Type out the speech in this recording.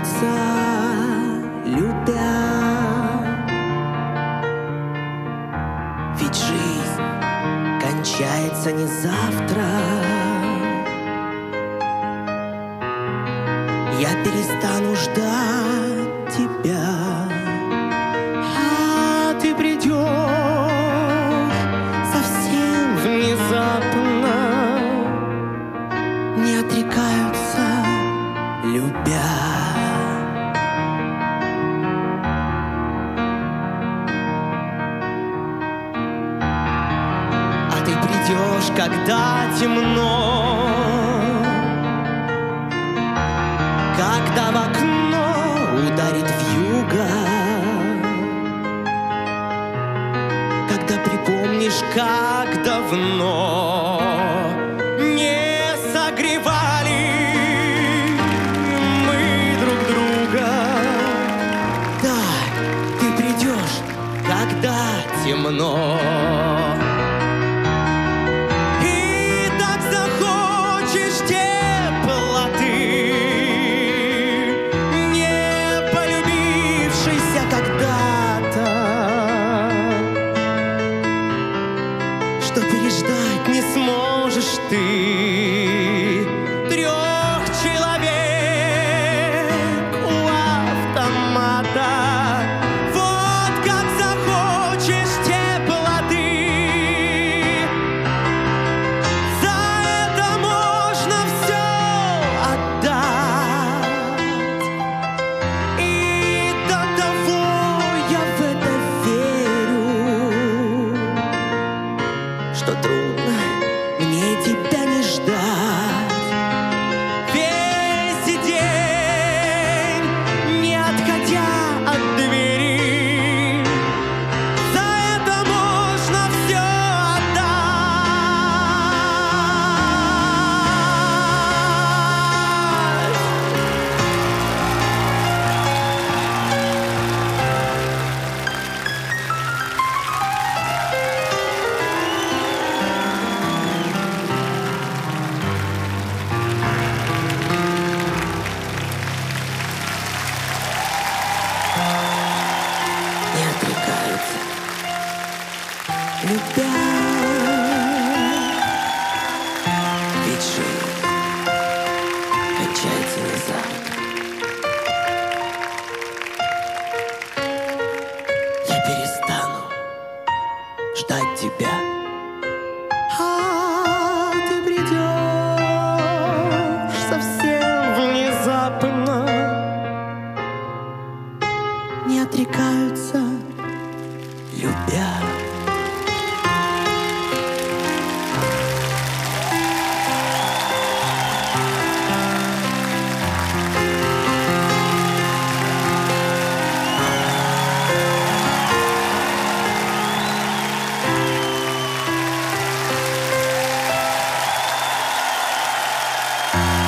отрекаются, любя. Ведь жизнь кончается не завтра. Я перестану ждать тебя, а ты придешь совсем внезапно. Не отрекаются, любя. А ты придешь, когда темно, когда в окно ударит вьюга, когда припомнишь, как давно не согревали мы друг друга. Да, ты придешь, когда темно. Что переждать не сможешь ты. Трех человек у автомата. Вот как захочешь теплоты. За это можно все отдать. И до того я в это верю, что трудно мне тебя не ждать. Весь день, не отходя от двери, за это можно все отдать. Не отрекаются, любя. Ведь жизнь кончается не завтра. Я перестану ждать тебя, а ты придешь совсем внезапно. Не отрекаются, любя.